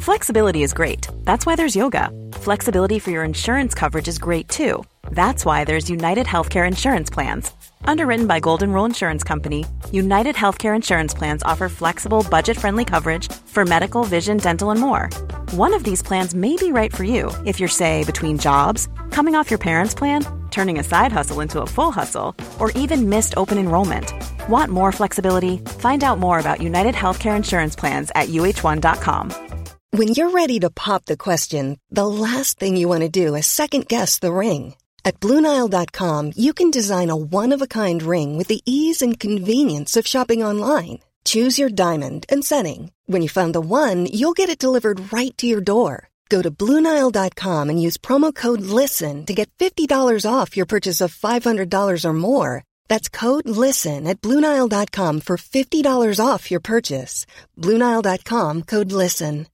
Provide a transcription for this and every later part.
Flexibility is great. That's why there's yoga. Flexibility for your insurance coverage is great too. That's why there's United Healthcare Insurance Plans. Underwritten by Golden Rule Insurance Company, United Healthcare Insurance Plans offer flexible, budget-friendly coverage for medical, vision, dental, and more. One of these plans may be right for you if you're, say, between jobs, coming off your parents' plan, turning a side hustle into a full hustle, or even missed open enrollment. Want more flexibility? Find out more about United Healthcare Insurance Plans at uh1.com. When you're ready to pop the question, the last thing you want to do is second-guess the ring. At BlueNile.com, you can design a one-of-a-kind ring with the ease and convenience of shopping online. Choose your diamond and setting. When you find the one, you'll get it delivered right to your door. Go to BlueNile.com and use promo code LISTEN to get $50 off your purchase of $500 or more. That's code LISTEN at BlueNile.com for $50 off your purchase. BlueNile.com, code LISTEN.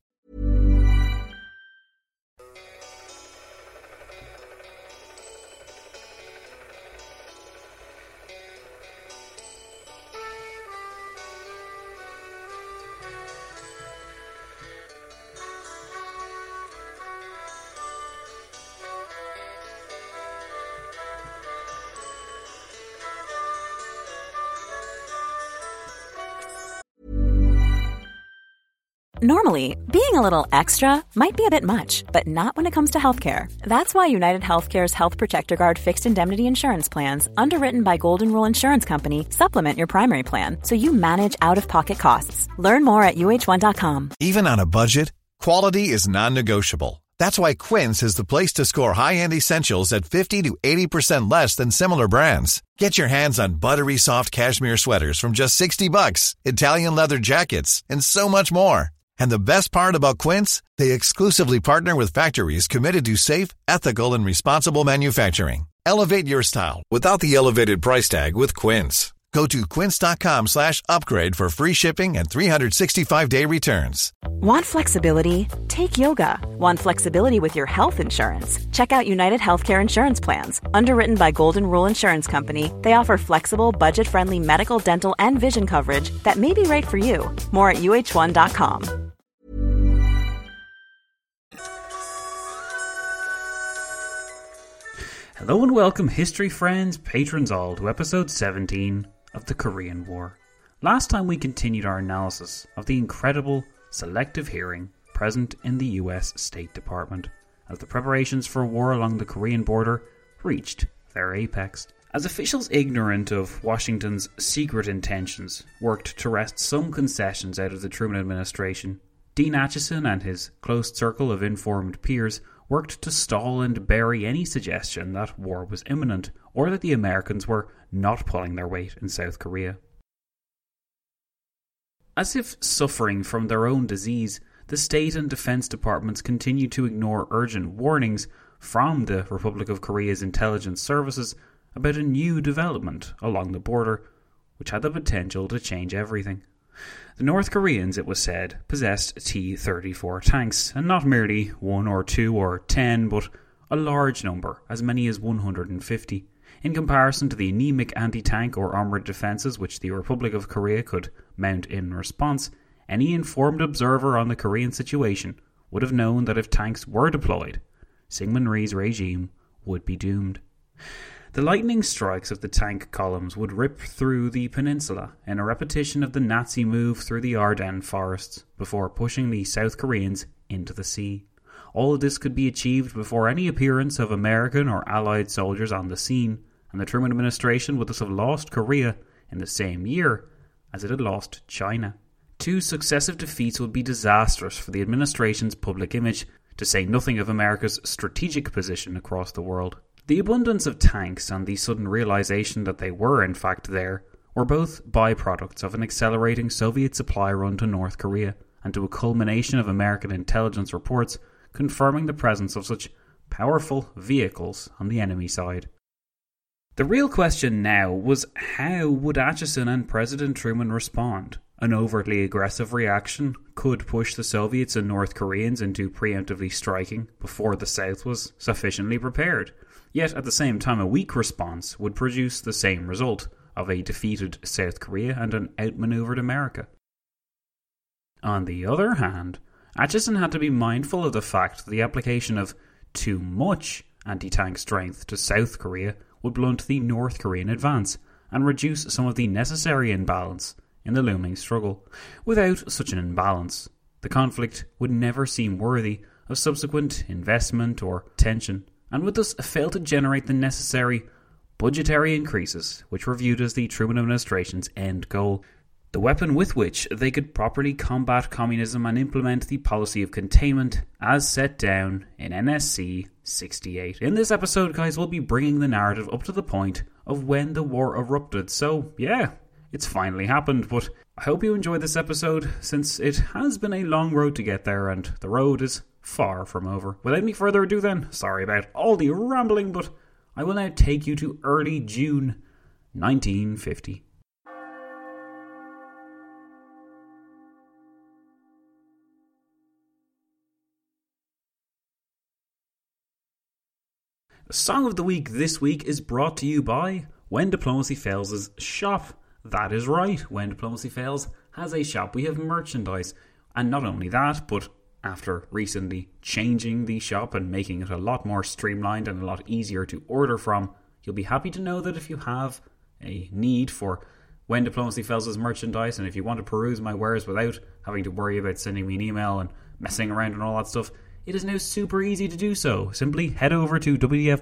Normally, being a little extra might be a bit much, but not when it comes to healthcare. That's why United Healthcare's Health Protector Guard fixed indemnity insurance plans, underwritten by Golden Rule Insurance Company, supplement your primary plan so you manage out-of-pocket costs. Learn more at uh1.com. Even on a budget, quality is non-negotiable. That's why Quince is the place to score high-end essentials at 50 to 80% less than similar brands. Get your hands on buttery soft cashmere sweaters from just $60, Italian leather jackets, and so much more. And the best part about Quince, they exclusively partner with factories committed to safe, ethical, and responsible manufacturing. Elevate your style without the elevated price tag with Quince. Go to quince.com/upgrade for free shipping and 365-day returns. Want flexibility? Take yoga. Want flexibility with your health insurance? Check out United Healthcare Insurance Plans. Underwritten by Golden Rule Insurance Company, they offer flexible, budget-friendly medical, dental, and vision coverage that may be right for you. More at uh1.com. Hello and welcome, history friends, patrons all, to episode 17 of the Korean War. Last time we continued our analysis of the incredible selective hearing present in the US State Department as the preparations for war along the Korean border reached their apex. As officials ignorant of Washington's secret intentions worked to wrest some concessions out of the Truman administration, Dean Acheson and his close circle of informed peers worked to stall and bury any suggestion that war was imminent or that the Americans were not pulling their weight in South Korea. As if suffering from their own disease, the State and Defense Departments continued to ignore urgent warnings from the Republic of Korea's intelligence services about a new development along the border, which had the potential to change everything. The North Koreans, it was said, possessed T-34 tanks, and not merely 1 or 2 or 10, but a large number, as many as 150. In comparison to the anemic anti-tank or armoured defences which the Republic of Korea could mount in response, any informed observer on the Korean situation would have known that if tanks were deployed, Syngman Rhee's regime would be doomed. The lightning strikes of the tank columns would rip through the peninsula in a repetition of the Nazi move through the Ardennes forests before pushing the South Koreans into the sea. All of this could be achieved before any appearance of American or Allied soldiers on the scene, and the Truman administration would thus have lost Korea in the same year as it had lost China. 2 successive defeats would be disastrous for the administration's public image, to say nothing of America's strategic position across the world. The abundance of tanks and the sudden realization that they were in fact there were both byproducts of an accelerating Soviet supply run to North Korea and to a culmination of American intelligence reports confirming the presence of such powerful vehicles on the enemy side. The real question now was, how would Acheson and President Truman respond? An overtly aggressive reaction could push the Soviets and North Koreans into preemptively striking before the South was sufficiently prepared. Yet at the same time, a weak response would produce the same result of a defeated South Korea and an outmaneuvered America. On the other hand, Acheson had to be mindful of the fact that the application of too much anti-tank strength to South Korea would blunt the North Korean advance and reduce some of the necessary imbalance in the looming struggle. Without such an imbalance, the conflict would never seem worthy of subsequent investment or attention, and would thus fail to generate the necessary budgetary increases which were viewed as the Truman administration's end goal, the weapon with which they could properly combat communism and implement the policy of containment as set down in NSC 68. In this episode, guys, we'll be bringing the narrative up to the point of when the war erupted. So, yeah, it's finally happened, but I hope you enjoyed this episode, since it has been a long road to get there, and the road is far from over. Without any further ado then, sorry about all the rambling, but I will now take you to early June 1950. The song of the week this week is brought to you by When Diplomacy Fails' shop. That is right, When Diplomacy Fails has a shop. We have merchandise, and not only that, but after recently changing the shop and making it a lot more streamlined and a lot easier to order from, you'll be happy to know that if you have a need for When Diplomacy Fails' merchandise, and if you want to peruse my wares without having to worry about sending me an email and messing around and all that stuff, it is now super easy to do so. Simply head over to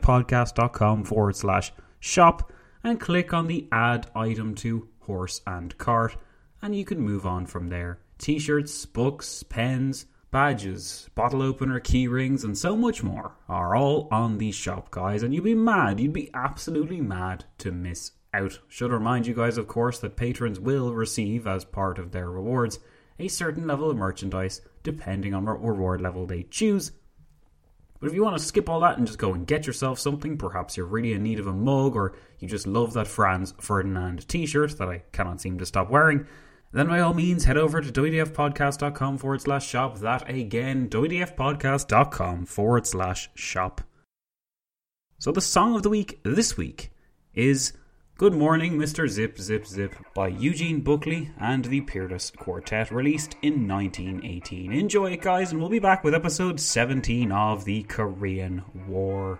wdfpodcast.com/shop and click on the Add Item to Horse and Cart, and you can move on from there. T-shirts, books, pens, badges, bottle opener, key rings, and so much more are all on the shop, guys, and you'd be absolutely mad to miss out. Should remind you guys, of course, that patrons will receive, as part of their rewards, a certain level of merchandise depending on what reward level they choose. But if you want to skip all that and just go and get yourself something, perhaps you're really in need of a mug, or you just love that Franz Ferdinand t-shirt that I cannot seem to stop wearing, then by all means head over to wdfpodcast.com/shop. That again, wdfpodcast.com/shop. So the song of the week this week is Good Morning, Mr. Zip Zip Zip by Eugene Buckley and the Peerless Quartet, released in 1918. Enjoy it, guys, and we'll be back with episode 17 of the Korean War.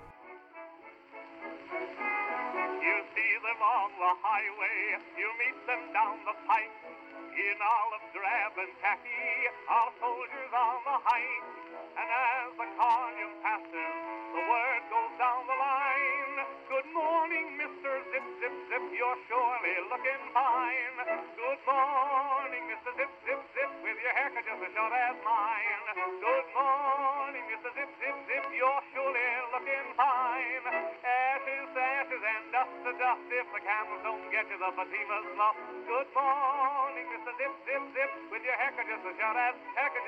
You see them on the highway, you meet them down the pike, in olive drab and khaki, all soldiers on the hike, and as the column passes, the word goes down the line, good morning, Mr. Zip Zip Zip, you're surely looking fine. Good morning, Mr. Zip Zip Zip, with your haircut just as short as mine. Good morning, Mr. Zip Zip Zip, you're surely looking fine. Ashes to ashes and dust to dust, if the camels don't get you, the Fatima's lost. Good morning, Mr. Zip Zip Zip, with your haircut just as short as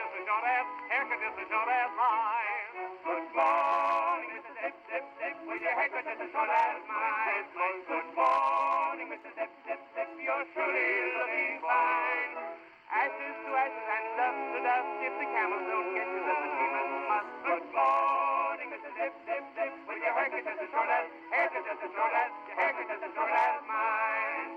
mine. Good morning, Mr. Zip Zip Zip, with your haircut just as short as mine. Good morning, Mr. Zip Zip Zip, you're surely looking fine. Ashes to ashes and dust to dust, if the camels don't get you, the Fatima's must. Good morning, Mr. Zip Zip Zip, with your haircut just as short as mine.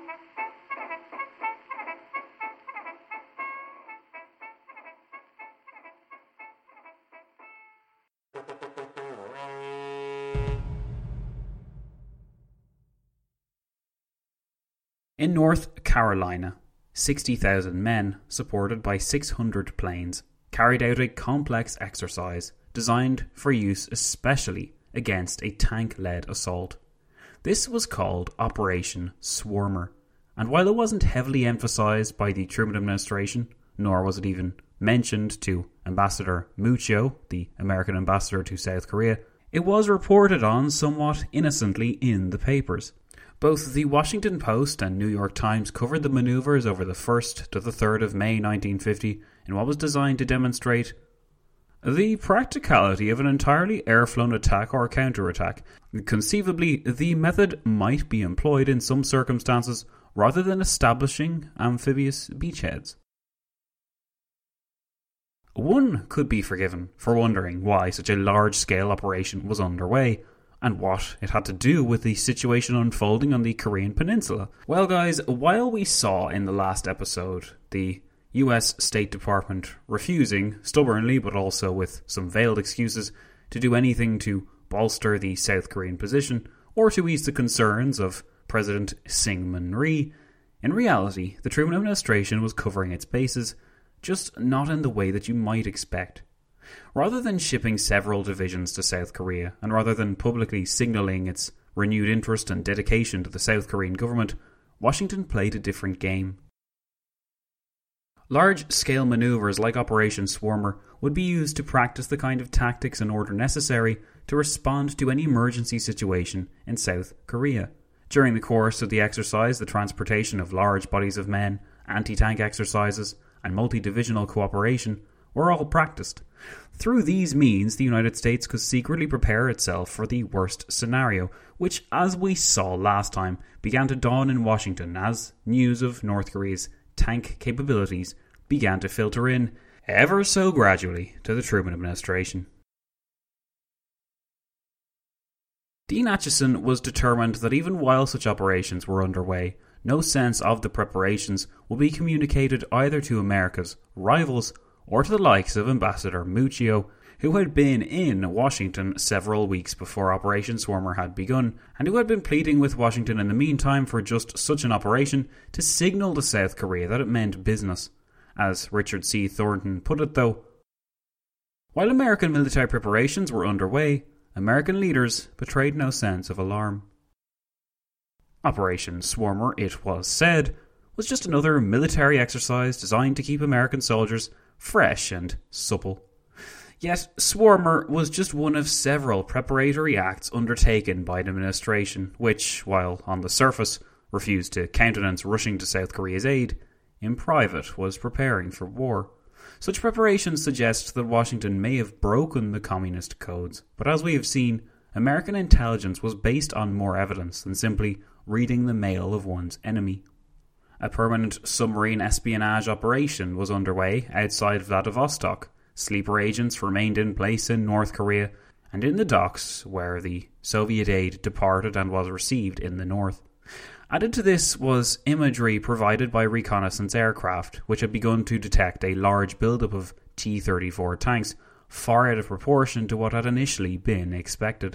In North Carolina, 60,000 men, supported by 600 planes, carried out a complex exercise designed for use especially against a tank-led assault. This was called Operation Swarmer, and while it wasn't heavily emphasized by the Truman administration, nor was it even mentioned to Ambassador Mucho, the American ambassador to South Korea, it was reported on somewhat innocently in the papers. Both the Washington Post and New York Times covered the maneuvers over the 1st to the 3rd of May 1950 in what was designed to demonstrate the practicality of an entirely air-flown attack or counterattack. Conceivably, the method might be employed in some circumstances rather than establishing amphibious beachheads. One could be forgiven for wondering why such a large-scale operation was underway, and what it had to do with the situation unfolding on the Korean peninsula. Well, guys, while we saw in the last episode the US State Department refusing, stubbornly but also with some veiled excuses, to do anything to bolster the South Korean position or to ease the concerns of President Syngman Rhee. In reality, the Truman administration was covering its bases, just not in the way that you might expect. Rather than shipping several divisions to South Korea, and rather than publicly signalling its renewed interest and dedication to the South Korean government, Washington played a different game. Large-scale maneuvers like Operation Swarmer would be used to practice the kind of tactics and order necessary to respond to any emergency situation in South Korea. During the course of the exercise, the transportation of large bodies of men, anti-tank exercises, and multi-divisional cooperation were all practiced. Through these means, the United States could secretly prepare itself for the worst scenario, which, as we saw last time, began to dawn in Washington as news of North Korea's tank capabilities began to filter in, ever so gradually, to the Truman administration. Dean Acheson was determined that even while such operations were underway, no sense of the preparations would be communicated either to America's rivals or to the likes of Ambassador Muccio, who had been in Washington several weeks before Operation Swarmer had begun, and who had been pleading with Washington in the meantime for just such an operation to signal to South Korea that it meant business. As Richard C. Thornton put it, though, while American military preparations were underway, American leaders betrayed no sense of alarm. Operation Swarmer, it was said, was just another military exercise designed to keep American soldiers fresh and supple. Yet, Swarmer was just one of several preparatory acts undertaken by the administration, which, while on the surface refused to countenance rushing to South Korea's aid, in private was preparing for war. Such preparations suggest that Washington may have broken the communist codes, but as we have seen, American intelligence was based on more evidence than simply reading the mail of one's enemy. A permanent submarine espionage operation was underway outside Vladivostok. Sleeper agents remained in place in North Korea and in the docks where the Soviet aid departed and was received in the north. Added to this was imagery provided by reconnaissance aircraft, which had begun to detect a large buildup of T-34 tanks, far out of proportion to what had initially been expected.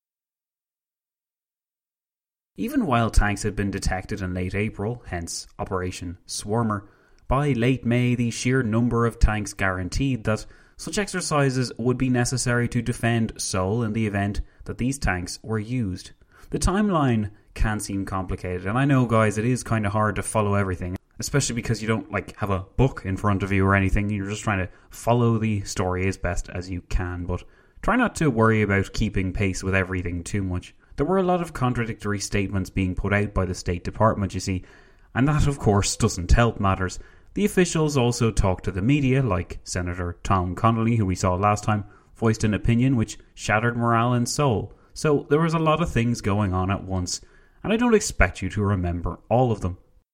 Even while tanks had been detected in late April, hence Operation Swarmer, by late May the sheer number of tanks guaranteed that such exercises would be necessary to defend Seoul in the event that these tanks were used. The timeline can seem complicated, and I know, guys, it is kind of hard to follow everything, especially because you don't have a book in front of you or anything. You're just trying to follow the story as best as you can, but try not to worry about keeping pace with everything too much. There were a lot of contradictory statements being put out by the State Department, you see, and that, of course, doesn't help matters. The officials also talked to the media, like Senator Tom Connolly, who we saw last time, voiced an opinion which shattered morale in Seoul. So there was a lot of things going on at once, and I don't expect you to remember all of them.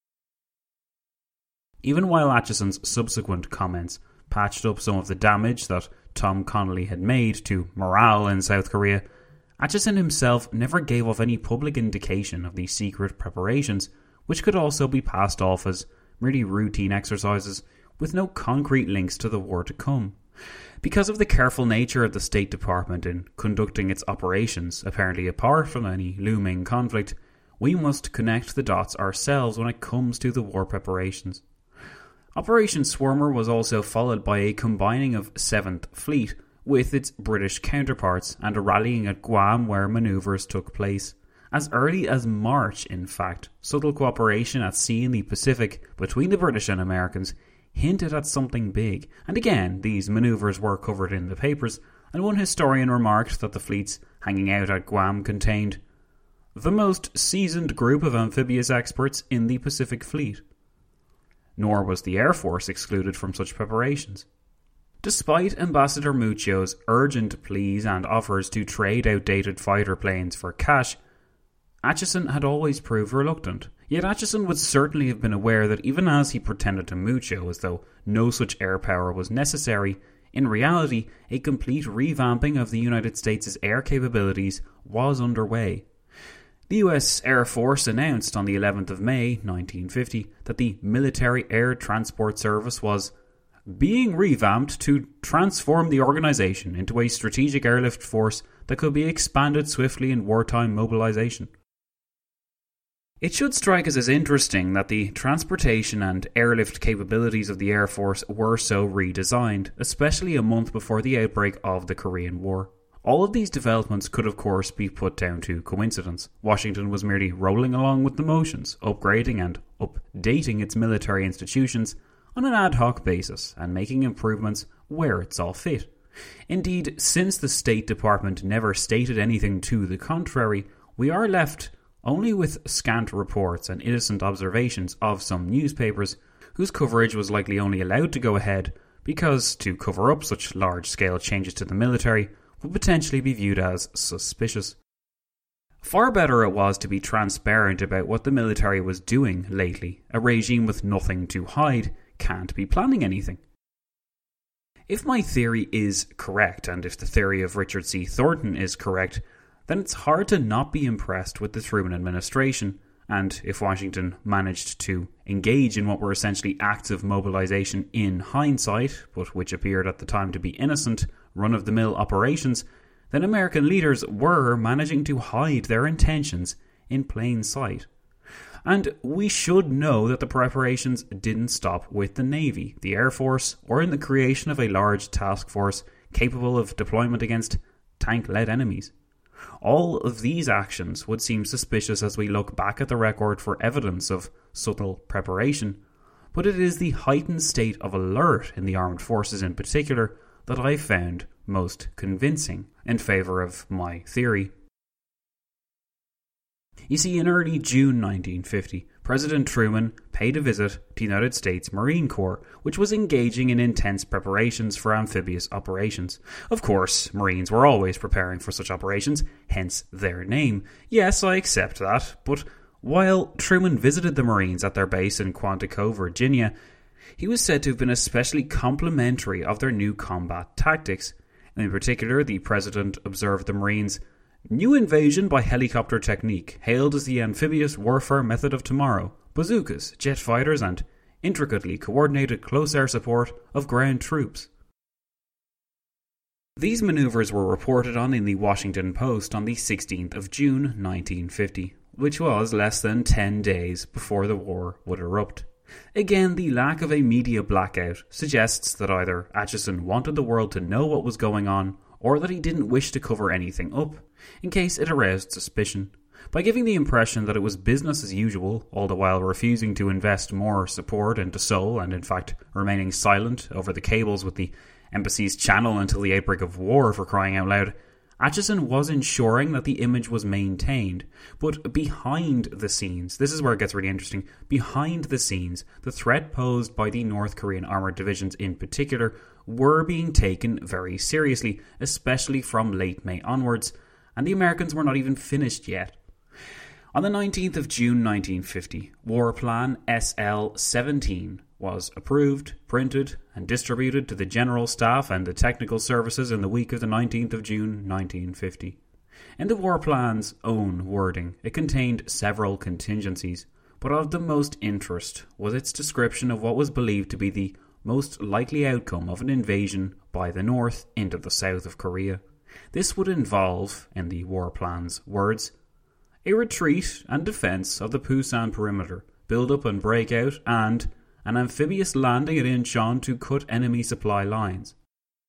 Even while Acheson's subsequent comments patched up some of the damage that Tom Connolly had made to morale in South Korea, Acheson himself never gave off any public indication of these secret preparations, which could also be passed off as merely routine exercises with no concrete links to the war to come. Because of the careful nature of the State Department in conducting its operations, apparently apart from any looming conflict, we must connect the dots ourselves when it comes to the war preparations. Operation Swarmer was also followed by a combining of 7th Fleet with its British counterparts and a rallying at Guam where manoeuvres took place. As early as March, in fact, subtle cooperation at sea in the Pacific between the British and Americans hinted at something big, and again these manoeuvres were covered in the papers, and one historian remarked that the fleets hanging out at Guam contained the most seasoned group of amphibious experts in the Pacific Fleet. Nor was the Air Force excluded from such preparations. Despite Ambassador Muccio's urgent pleas and offers to trade outdated fighter planes for cash, Acheson had always proved reluctant. Yet Acheson would certainly have been aware that even as he pretended to Muccio as though no such air power was necessary, in reality a complete revamping of the United States' air capabilities was underway. The US Air Force announced on the 11th of May 1950 that the Military Air Transport Service was being revamped to transform the organisation into a strategic airlift force that could be expanded swiftly in wartime mobilisation. It should strike us as interesting that the transportation and airlift capabilities of the Air Force were so redesigned, especially a month before the outbreak of the Korean War. All of these developments could of course be put down to coincidence. Washington was merely rolling along with the motions, upgrading and updating its military institutions on an ad hoc basis and making improvements where it saw fit. Indeed, since the State Department never stated anything to the contrary, we are left only with scant reports and innocent observations of some newspapers whose coverage was likely only allowed to go ahead because to cover up such large-scale changes to the military would potentially be viewed as suspicious. Far better it was to be transparent about what the military was doing lately. A regime with nothing to hide can't be planning anything. If my theory is correct, and if the theory of Richard C. Thornton is correct, then it's hard to not be impressed with the Truman administration, and if Washington managed to engage in what were essentially acts of mobilization in hindsight, but which appeared at the time to be innocent, run-of-the-mill operations, then American leaders were managing to hide their intentions in plain sight. And we should know that the preparations didn't stop with the Navy, the Air Force, or in the creation of a large task force capable of deployment against tank-led enemies. All of these actions would seem suspicious as we look back at the record for evidence of subtle preparation, but it is the heightened state of alert in the armed forces in particular that I found most convincing in favour of my theory. You see, in early June 1950, President Truman paid a visit to the United States Marine Corps, which was engaging in intense preparations for amphibious operations. Of course, Marines were always preparing for such operations, hence their name. Yes, I accept that, but while Truman visited the Marines at their base in Quantico, Virginia, he was said to have been especially complimentary of their new combat tactics. In particular, the President observed the Marines' new invasion by helicopter technique, hailed as the amphibious warfare method of tomorrow, bazookas, jet fighters, and intricately coordinated close air support of ground troops. These maneuvers were reported on in the Washington Post on the 16th of June 1950, which was less than 10 days before the war would erupt. Again, the lack of a media blackout suggests that either Acheson wanted the world to know what was going on, or that he didn't wish to cover anything up, in case it aroused suspicion. By giving the impression that it was business as usual, all the while refusing to invest more support into Seoul and in fact remaining silent over the cables with the embassy's channel until the outbreak of war, for crying out loud, Acheson was ensuring that the image was maintained. But behind the scenes, this is where it gets really interesting, behind the scenes, the threat posed by the North Korean armoured divisions in particular were being taken very seriously, especially from late May onwards, and the Americans were not even finished yet. On the 19th of June 1950, War Plan SL-17 was approved, printed, and distributed to the General Staff and the Technical Services in the week of the 19th of June 1950. In the War Plan's own wording, it contained several contingencies, but of the most interest was its description of what was believed to be the most likely outcome of an invasion by the North into the south of Korea. This would involve, in the War Plan's words, a retreat and defence of the Pusan perimeter, build-up and breakout, and an amphibious landing at Incheon to cut enemy supply lines.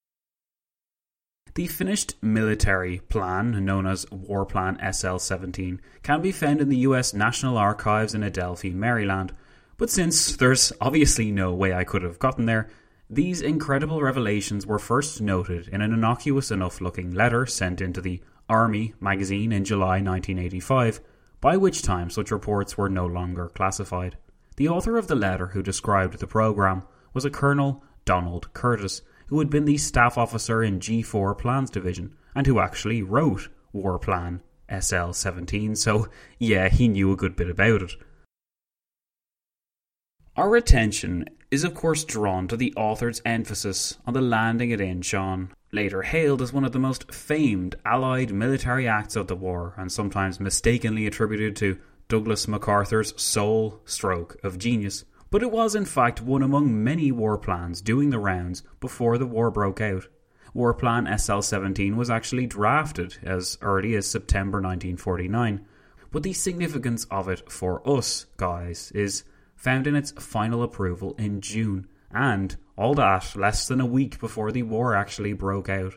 The finished military plan, known as War Plan SL-17, can be found in the US National Archives in Adelphi, Maryland, but since there's obviously no way I could have gotten there, these incredible revelations were first noted in an innocuous enough looking letter sent into the Army magazine in July 1985, by which time such reports were no longer classified. The author of the letter who described the program was a Colonel Donald Curtis, who had been the staff officer in G4 Plans Division, and who actually wrote War Plan SL-17, so yeah, he knew a good bit about it. Our attention is of course drawn to the author's emphasis on the landing at Incheon later hailed as one of the most famed Allied military acts of the war, and sometimes mistakenly attributed to Douglas MacArthur's sole stroke of genius. But it was in fact one among many war plans doing the rounds before the war broke out. War Plan SL-17 was actually drafted as early as September 1949, but the significance of it for us guys is found in its final approval in June, and all that less than a week before the war actually broke out.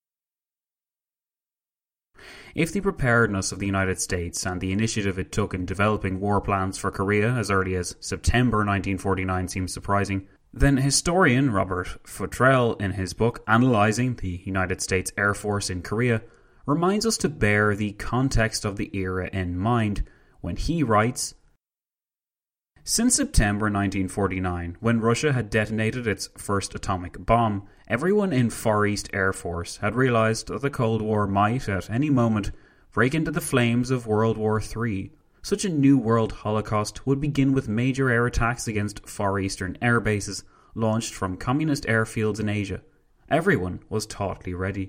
If the preparedness of the United States and the initiative it took in developing war plans for Korea as early as September 1949 seems surprising, then historian Robert Futrell, in his book Analyzing the United States Air Force in Korea, reminds us to bear the context of the era in mind when he writes, "Since September 1949, when Russia had detonated its first atomic bomb, everyone in Far East Air Force had realized that the Cold War might, at any moment, break into the flames of World War III. Such a new world holocaust would begin with major air attacks against Far Eastern air bases launched from communist airfields in Asia. Everyone was tautly ready."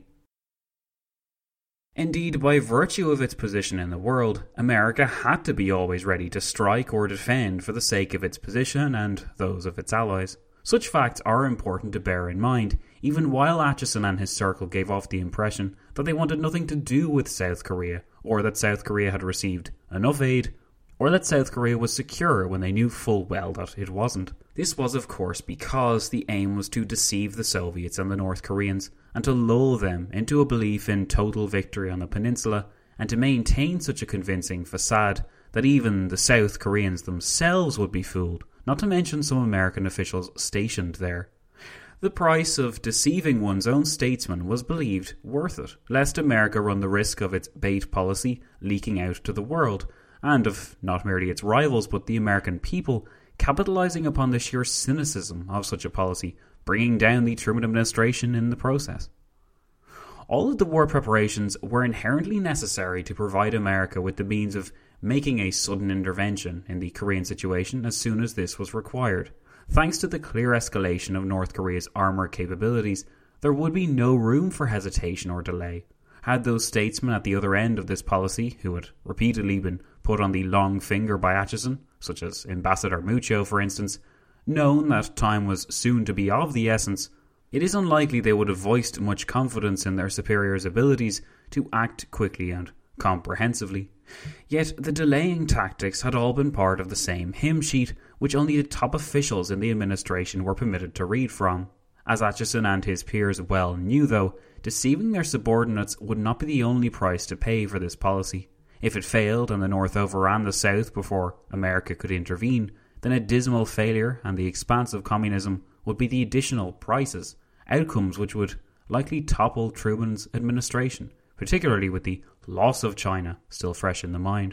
Indeed, by virtue of its position in the world, America had to be always ready to strike or defend for the sake of its position and those of its allies. Such facts are important to bear in mind, even while Acheson and his circle gave off the impression that they wanted nothing to do with South Korea, or that South Korea had received enough aid, or that South Korea was secure when they knew full well that it wasn't. This was of course because the aim was to deceive the Soviets and the North Koreans, and to lull them into a belief in total victory on the peninsula, and to maintain such a convincing facade that even the South Koreans themselves would be fooled, not to mention some American officials stationed there. The price of deceiving one's own statesmen was believed worth it, lest America run the risk of its bait policy leaking out to the world, and of not merely its rivals but the American people capitalizing upon the sheer cynicism of such a policy, bringing down the Truman administration in the process. All of the war preparations were inherently necessary to provide America with the means of making a sudden intervention in the Korean situation as soon as this was required. Thanks to the clear escalation of North Korea's armour capabilities, there would be no room for hesitation or delay. Had those statesmen at the other end of this policy, who had repeatedly been put on the long finger by Acheson, such as Ambassador Mucho for instance, known that time was soon to be of the essence, it is unlikely they would have voiced much confidence in their superiors' abilities to act quickly and comprehensively. Yet the delaying tactics had all been part of the same hymn sheet, which only the top officials in the administration were permitted to read from. As Acheson and his peers well knew, though, deceiving their subordinates would not be the only price to pay for this policy. If it failed and the North overran the South before America could intervene, then a dismal failure and the expanse of communism would be the additional prices, outcomes which would likely topple Truman's administration, particularly with the loss of China still fresh in the mind.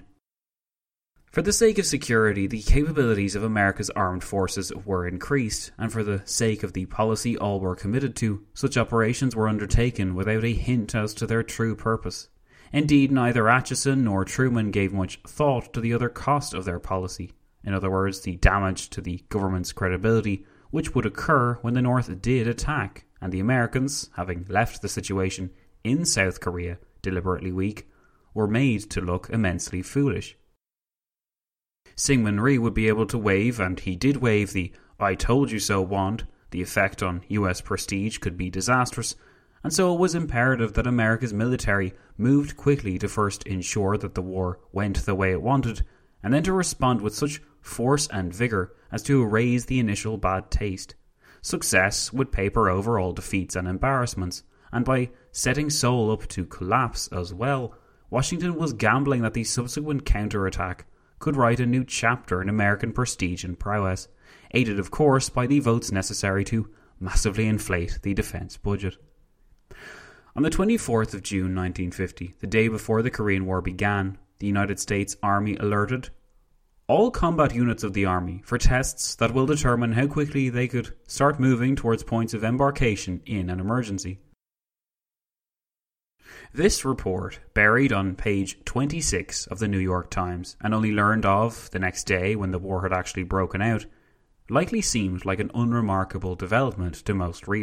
For the sake of security, the capabilities of America's armed forces were increased, and for the sake of the policy all were committed to, such operations were undertaken without a hint as to their true purpose. Indeed, neither Acheson nor Truman gave much thought to the other cost of their policy. In other words, the damage to the government's credibility, which would occur when the North did attack, and the Americans, having left the situation in South Korea deliberately weak, were made to look immensely foolish. Syngman Rhee would be able to wave, and he did wave, the "I told you so" wand. The effect on US prestige could be disastrous, and so it was imperative that America's military moved quickly to first ensure that the war went the way it wanted, and then to respond with such force and vigour as to erase the initial bad taste. Success would paper over all defeats and embarrassments, and by setting Seoul up to collapse as well, Washington was gambling that the subsequent counterattack could write a new chapter in American prestige and prowess, aided of course by the votes necessary to massively inflate the defence budget. On the 24th of June 1950, the day before the Korean War began, the United States Army alerted all combat units of the Army for tests that will determine how quickly they could start moving towards points of embarkation in an emergency. This report, buried on page 26 of the New York Times, and only learned of the next day when the war had actually broken out, likely seemed like an unremarkable development to most readers,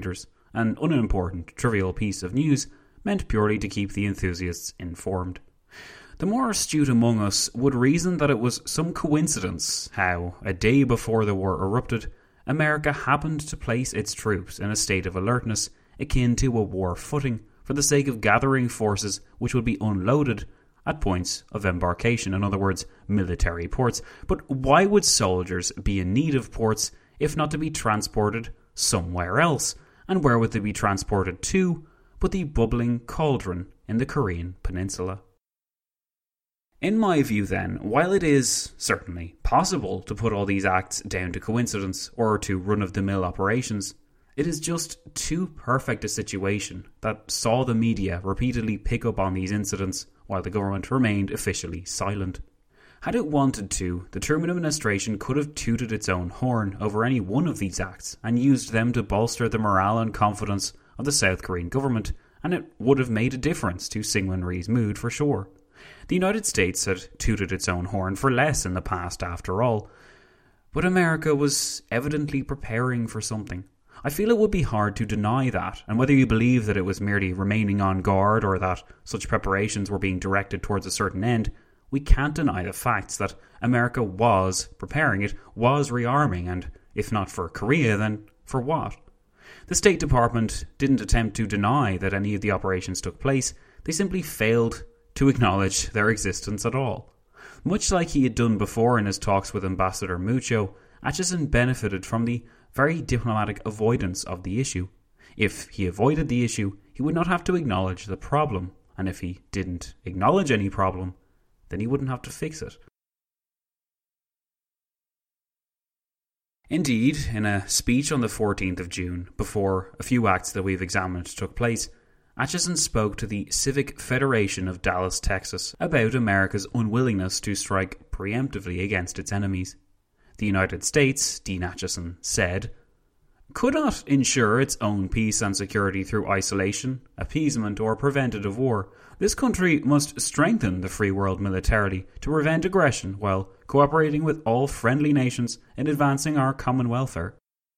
an unimportant, trivial piece of news meant purely to keep the enthusiasts informed. The more astute among us would reason that it was some coincidence how, a day before the war erupted, America happened to place its troops in a state of alertness akin to a war footing for the sake of gathering forces which would be unloaded at points of embarkation, in other words, military ports. But why would soldiers be in need of ports if not to be transported somewhere else? And where would they be transported to but the bubbling cauldron in the Korean peninsula? In my view then, while it is certainly possible to put all these acts down to coincidence or to run-of-the-mill operations, it is just too perfect a situation that saw the media repeatedly pick up on these incidents while the government remained officially silent. Had it wanted to, the Truman administration could have tooted its own horn over any one of these acts and used them to bolster the morale and confidence of the South Korean government, and it would have made a difference to Syngman Rhee's mood for sure. The United States had tooted its own horn for less in the past after all, but America was evidently preparing for something. I feel it would be hard to deny that, and whether you believe that it was merely remaining on guard or that such preparations were being directed towards a certain end, we can't deny the facts that America was preparing, it was rearming, and if not for Korea, then for what? The State Department didn't attempt to deny that any of the operations took place, they simply failed to acknowledge their existence at all. Much like he had done before in his talks with Ambassador Mucho, Acheson benefited from the very diplomatic avoidance of the issue. If he avoided the issue, he would not have to acknowledge the problem, and if he didn't acknowledge any problem, then he wouldn't have to fix it. Indeed, in a speech on the 14th of June, before a few acts that we've examined took place, Acheson spoke to the Civic Federation of Dallas, Texas, about America's unwillingness to strike preemptively against its enemies. The United States, Dean Acheson said, could not ensure its own peace and security through isolation, appeasement, or preventative war. This country must strengthen the free world militarily to prevent aggression while cooperating with all friendly nations in advancing our common welfare.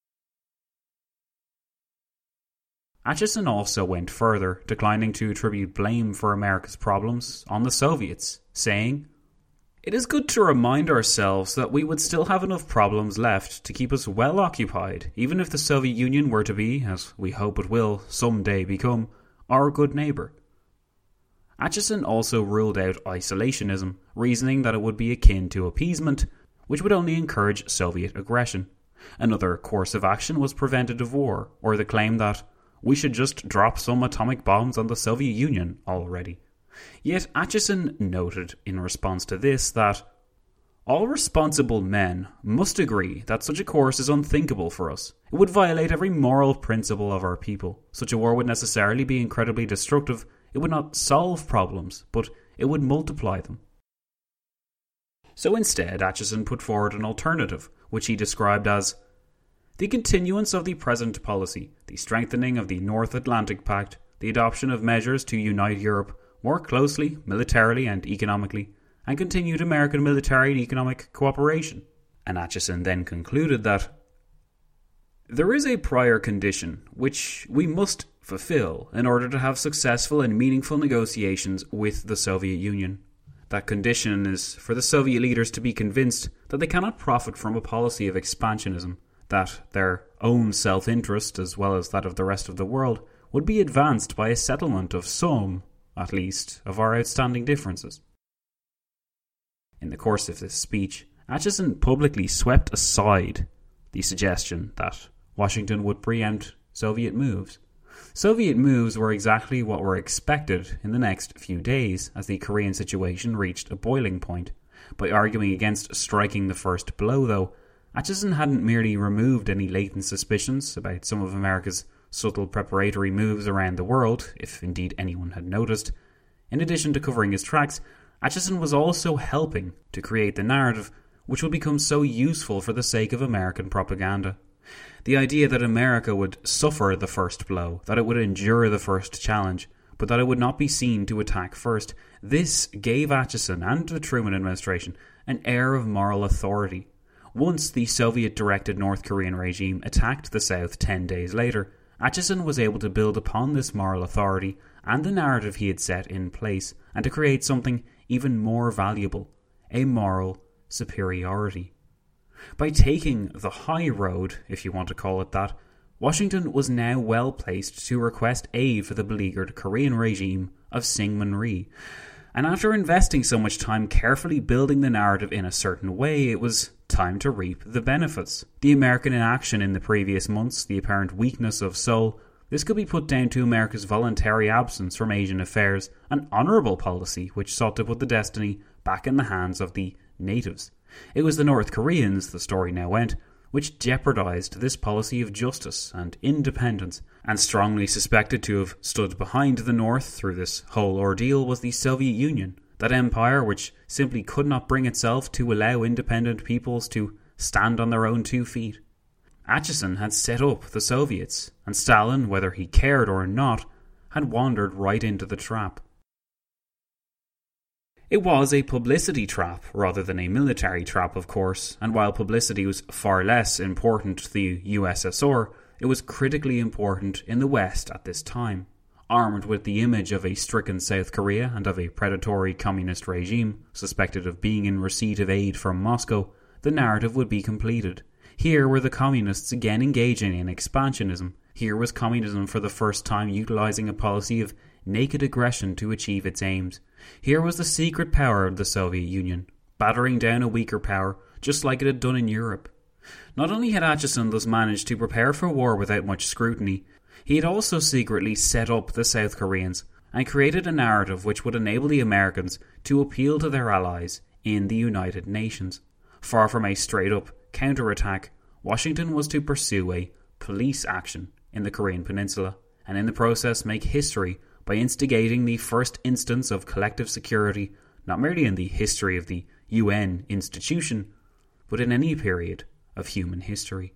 Acheson also went further, declining to attribute blame for America's problems on the Soviets, saying, "It is good to remind ourselves that we would still have enough problems left to keep us well occupied, even if the Soviet Union were to be, as we hope it will someday become, our good neighbour." Acheson also ruled out isolationism, reasoning that it would be akin to appeasement, which would only encourage Soviet aggression. Another course of action was preventative war, or the claim that we should just drop some atomic bombs on the Soviet Union already. Yet Acheson noted in response to this that all responsible men must agree that such a course is unthinkable for us. It would violate every moral principle of our people. Such a war would necessarily be incredibly destructive. It would not solve problems, but it would multiply them. So instead, Acheson put forward an alternative, which he described as the continuance of the present policy, the strengthening of the North Atlantic Pact, the adoption of measures to unite Europe more closely, militarily and economically, and continued American military and economic cooperation. And Acheson then concluded that there is a prior condition which we must fulfill in order to have successful and meaningful negotiations with the Soviet Union. That condition is for the Soviet leaders to be convinced that they cannot profit from a policy of expansionism, that their own self-interest, as well as that of the rest of the world, would be advanced by a settlement of some, at least, of our outstanding differences. In the course of this speech, Acheson publicly swept aside the suggestion that Washington would preempt Soviet moves. Soviet moves were exactly what were expected in the next few days as the Korean situation reached a boiling point. By arguing against striking the first blow, though, Acheson hadn't merely removed any latent suspicions about some of America's subtle preparatory moves around the world, if indeed anyone had noticed. In addition to covering his tracks, Acheson was also helping to create the narrative which would become so useful for the sake of American propaganda. The idea that America would suffer the first blow, that it would endure the first challenge, but that it would not be seen to attack first. This gave Acheson and the Truman administration an air of moral authority. Once the Soviet-directed North Korean regime attacked the South 10 days later, Acheson was able to build upon this moral authority and the narrative he had set in place, and to create something even more valuable, a moral superiority. By taking the high road, if you want to call it that, Washington was now well placed to request aid for the beleaguered Korean regime of Syngman Rhee. And after investing so much time carefully building the narrative in a certain way, it was time to reap the benefits. The American inaction in the previous months, the apparent weakness of Seoul, this could be put down to America's voluntary absence from Asian affairs, an honourable policy which sought to put the destiny back in the hands of the natives. It was the North Koreans, the story now went, which jeopardised this policy of justice and independence, and strongly suspected to have stood behind the North through this whole ordeal was the Soviet Union, that empire which simply could not bring itself to allow independent peoples to stand on their own 2 feet. Acheson had set up the Soviets, and Stalin, whether he cared or not, had wandered right into the trap. It was a publicity trap rather than a military trap, of course, and while publicity was far less important to the USSR, it was critically important in the West at this time. Armed with the image of a stricken South Korea and of a predatory communist regime, suspected of being in receipt of aid from Moscow, the narrative would be completed. Here were the communists again engaging in expansionism. Here was communism for the first time utilising a policy of naked aggression to achieve its aims. Here was the secret power of the Soviet Union, battering down a weaker power, just like it had done in Europe. Not only had Acheson thus managed to prepare for war without much scrutiny, he had also secretly set up the South Koreans and created a narrative which would enable the Americans to appeal to their allies in the United Nations. Far from a straight-up counterattack, Washington was to pursue a police action in the Korean Peninsula, and in the process make history by instigating the first instance of collective security, not merely in the history of the UN institution, but in any period of human history.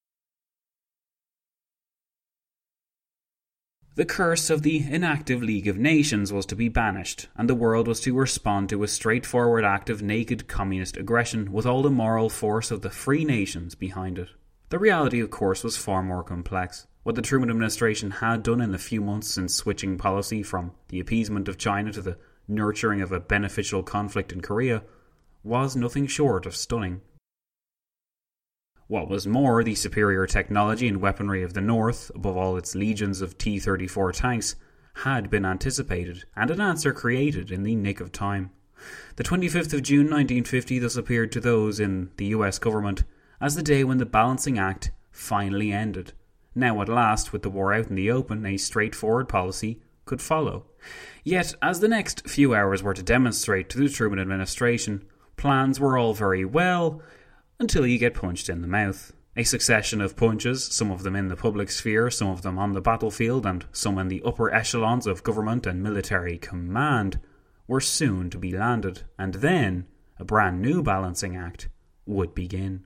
The curse of the inactive League of Nations was to be banished, and the world was to respond to a straightforward act of naked communist aggression with all the moral force of the free nations behind it. The reality, of course, was far more complex. What the Truman administration had done in the few months since switching policy from the appeasement of China to the nurturing of a beneficial conflict in Korea was nothing short of stunning. What was more, the superior technology and weaponry of the North, above all its legions of T-34 tanks, had been anticipated, and an answer created in the nick of time. The 25th of June 1950 thus appeared to those in the US government as the day when the Balancing Act finally ended. Now at last, with the war out in the open, a straightforward policy could follow. Yet, as the next few hours were to demonstrate to the Truman administration, plans were all very well, until you get punched in the mouth. A succession of punches, some of them in the public sphere, some of them on the battlefield, and some in the upper echelons of government and military command, were soon to be landed, and then a brand new Balancing Act would begin.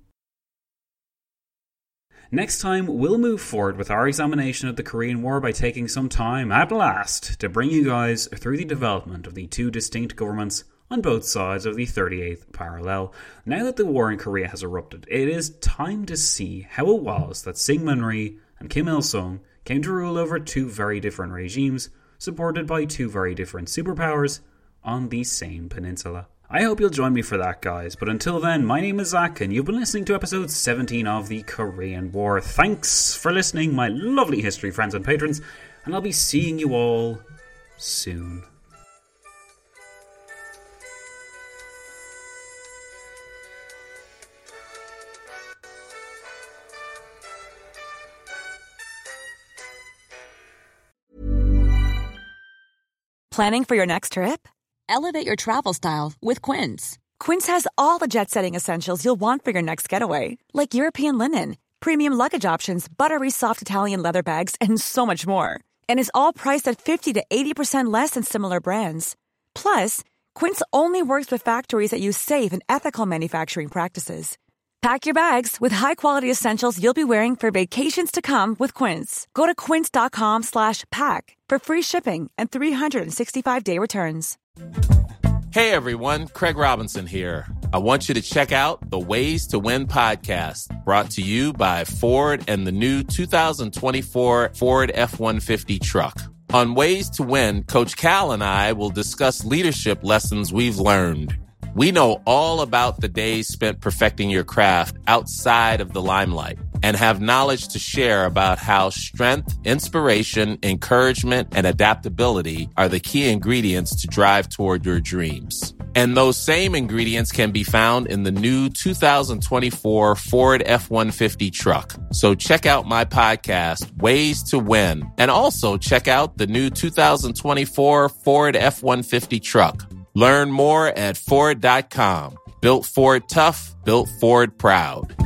Next time, we'll move forward with our examination of the Korean War by taking some time, at last, to bring you guys through the development of the two distinct governments on both sides of the 38th parallel. Now that the war in Korea has erupted, it is time to see how it was that Syngman Rhee and Kim Il-sung came to rule over two very different regimes, supported by two very different superpowers on the same peninsula. I hope you'll join me for that, guys, but until then, my name is Zach, and you've been listening to episode 17 of the Korean War. Thanks for listening, my lovely history friends and patrons, and I'll be seeing you all soon. Planning for your next trip? Elevate your travel style with Quince. Quince has all the jet-setting essentials you'll want for your next getaway, like European linen, premium luggage options, buttery soft Italian leather bags, and so much more. And is all priced at 50 to 80% less than similar brands. Plus, Quince only works with factories that use safe and ethical manufacturing practices. Pack your bags with high-quality essentials you'll be wearing for vacations to come with Quince. Go to quince.com/pack for free shipping and 365-day returns. Hey everyone, Craig Robinson here. I want you to check out the Ways to Win podcast, brought to you by Ford and the new 2024 Ford F-150 truck. On Ways to Win, Coach Cal and I will discuss leadership lessons we've learned. We know all about the days spent perfecting your craft outside of the limelight and have knowledge to share about how strength, inspiration, encouragement, and adaptability are the key ingredients to drive toward your dreams. And those same ingredients can be found in the new 2024 Ford F-150 truck. So check out my podcast, Ways to Win, and also check out the new 2024 Ford F-150 truck. Learn more at Ford.com. Built Ford tough, built Ford proud.